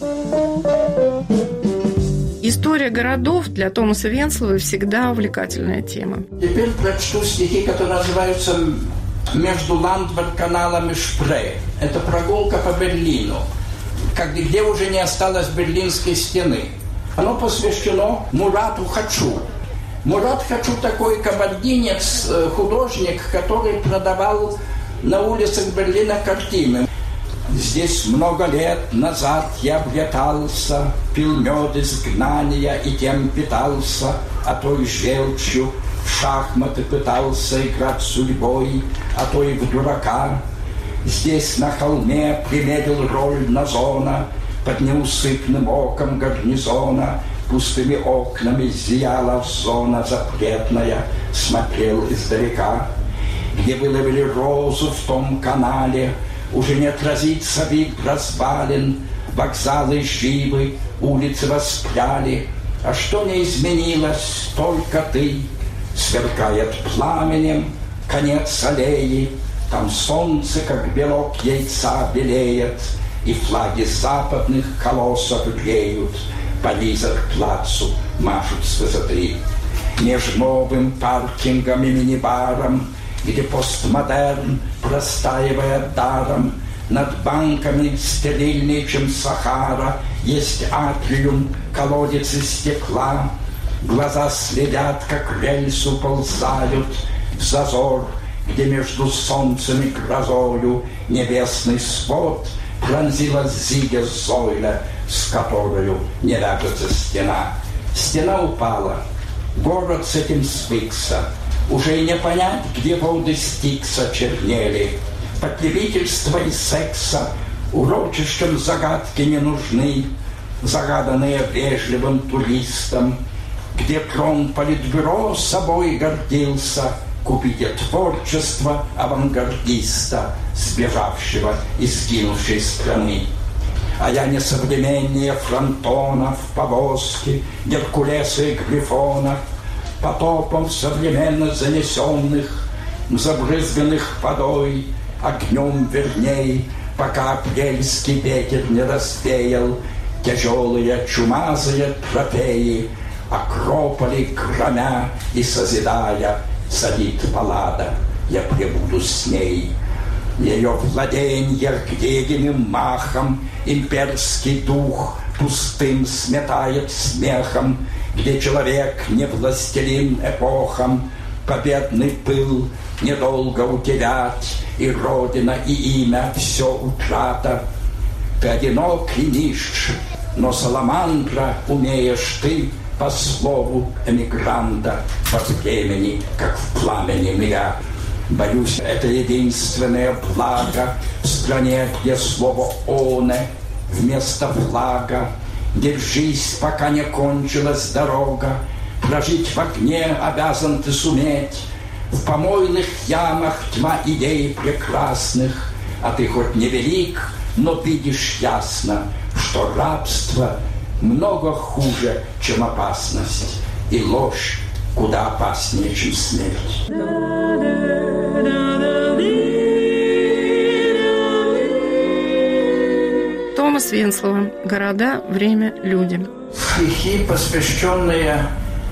История городов для Томаса Венслова всегда увлекательная тема. Теперь прочту стихи, которые называются «Между Ландвард-каналом и Шпрee». Это прогулка по Берлину, где уже не осталось Берлинской стены. Оно посвящено Мурату Хачу. Мурат Хачу такой кабардинец, художник, который продавал на улицах Берлина картины. Здесь много лет назад я обретался, пил мед изгнания и тем питался, а то и желчью в шахматы пытался играть судьбой, а то и в дурака. Здесь на холме примерил роль Назона, под неусыпным оком гарнизона, пустыми окнами зияла зона запретная, смотрел издалека, где выловили розу в том канале, уже не отразится вид развалин, вокзалы живы, улицы воспряли, а что не изменилось, только ты, сверкает пламенем конец аллеи, там солнце, как белок яйца, белеет, и флаги западных колоссов греют, по Лизерплацу машут с высоты. Меж новым паркингом и мини-баром, где постмодерн, простаивая даром, над банками стерильнее, чем Сахара, есть атриум, колодец из стекла. Глаза следят, как рельсы уползают в зазор, где между солнцем и грозою небесный свод пронзила Зиге Зойля, с которою не вяжется стена. Стена упала, город с этим свыкся. Уже и не понять, где воды Стикса чернели. Потребительства и секса урочищем загадки не нужны, загаданные вежливым туристам, где трон политбюро собой гордился, купите творчество авангардиста, сбежавшего и сгинувшей страны. А я не современнее фронтонов, повозки, Геркулеса и Грифона, потопов современно занесенных, забрызганных водой, огнем верней, пока апрельский ветер не развеял тяжелые чумазые трофеи, Акрополи громя и созидая, садит Паллада, я пребуду с ней. Ее владенье ргдегиным махом имперский дух пустым сметает смехом, где человек не властелин эпохам, победный пыл недолго утерять, и родина, и имя все утрата. Ты одинок и нищ, но саламандра умеешь ты по слову эмигранта во времени, как в пламени миря. Боюсь, это единственное благо в стране, где слово «оне» вместо флага. Держись, пока не кончилась дорога, прожить в огне обязан ты суметь. В помойных ямах тьма идей прекрасных, а ты хоть не велик, но видишь ясно, что рабство много хуже, чем опасность, и ложь куда опаснее, чем смерть. Томас Венслова. «Города, время, люди». Стихи, посвященные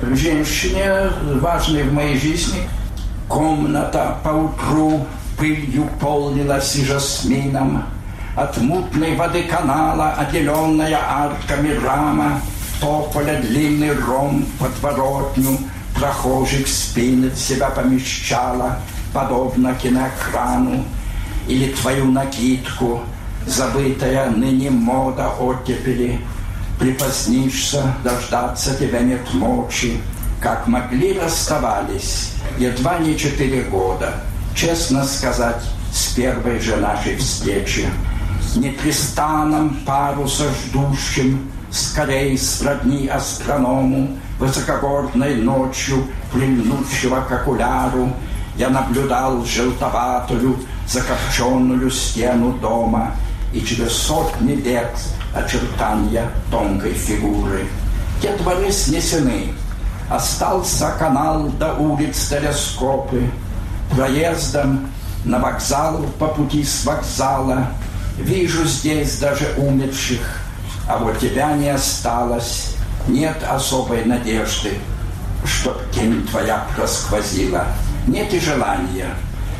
женщине, важной в моей жизни. Комната поутру пылью полнилась и жасмином. От мутной воды канала, отделенная арками рама, тополя длинный ром подворотню прохожих спины в себя помещала, подобно киноэкрану. Или твою накидку, забытая ныне мода оттепели. Припозднишься, дождаться тебя нет мочи. Как могли, расставались, едва не 4 года. Честно сказать, с первой же нашей встречи. Непрестанным паруса ждущим, скорей сродни астроному, высокогорной ночью, прильнувшего к окуляру, я наблюдал желтоватую, закопченную стену дома и через сотни лет очертания тонкой фигуры. Те дворы снесены, остался канал до улиц телескопы. Проездом на вокзал по пути с вокзала вижу здесь даже умерших, а вот тебя не осталось. Нет особой надежды, чтоб тень твоя просквозила. Нет и желания.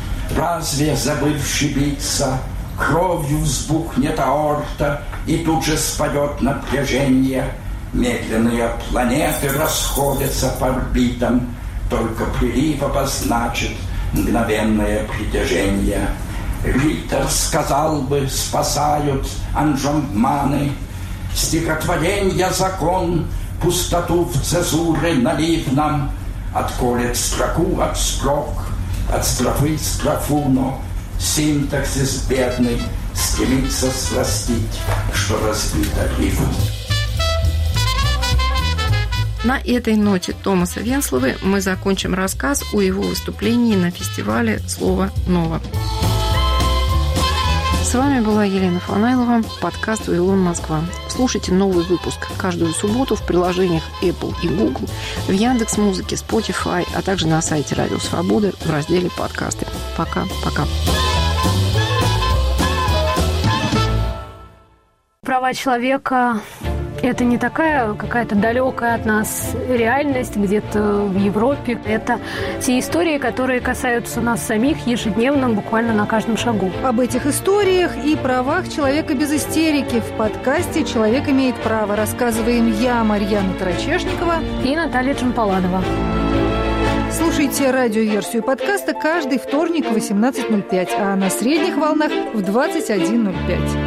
Разве, забывши биться, кровью взбухнет аорта, и тут же спадет напряжение? Медленные планеты расходятся по орбитам, только прилив обозначит мгновенное притяжение. Риттер сказал бы, спасают анжомманы. Стихотворенья закон, пустоту в цезуре налив нам, отколет строку от строк, от строфы строфу, но синтаксис бедный стремится срастить, что разбито рифм. На этой ноте Томаса Венсловы мы закончим рассказ о его выступлении на фестивале «Слово ново». С вами была Елена Фанайлова, подкаст «Вавилон, Москва». Слушайте новый выпуск каждую субботу в приложениях Apple и Google, в Яндекс.Музыке, Spotify, а также на сайте Радио Свобода в разделе «Подкасты». Пока-пока. Права человека Это не такая какая-то далекая от нас реальность где-то в Европе. Это те истории, которые касаются нас самих ежедневно, буквально на каждом шагу. Об этих историях и правах человека без истерики в подкасте «Человек имеет право» рассказываем я, Марьяна Тарачешникова и Наталья Джампаладова. Слушайте радиоверсию подкаста каждый вторник в 18:05, а на средних волнах в 21:05.